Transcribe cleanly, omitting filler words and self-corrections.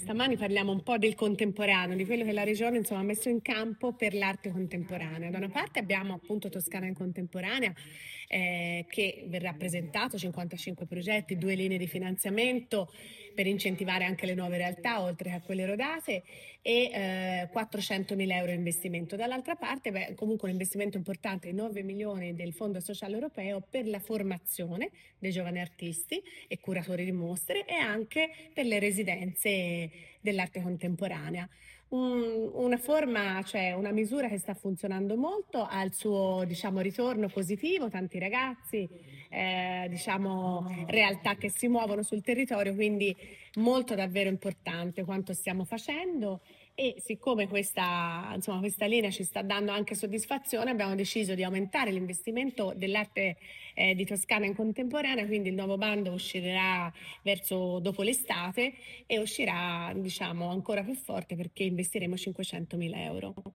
stamani parliamo un po' del contemporaneo, di quello che la regione insomma, ha messo in campo per l'arte contemporanea. Da una parte abbiamo appunto Toscana in contemporanea che verrà presentato, 55 progetti, 2 linee di finanziamento per incentivare anche le nuove realtà oltre che a quelle rodate e 400.000 euro investimento. Dall'altra parte comunque un investimento importante, 9 milioni del Fondo Sociale Europeo per la formazione dei giovani artisti e curatori di mostre e anche per le residenze dell'arte contemporanea. Una forma, cioè una misura che sta funzionando molto, ha il suo diciamo, ritorno positivo, tanti ragazzi, diciamo, realtà che si muovono sul territorio, quindi molto davvero importante quanto stiamo facendo e siccome insomma, questa linea ci sta dando anche soddisfazione, abbiamo deciso di aumentare l'investimento dell'arte di Toscana in contemporanea, quindi il nuovo bando uscirà verso dopo l'estate e uscirà diciamo ancora più forte perché investiremo 500.000 euro.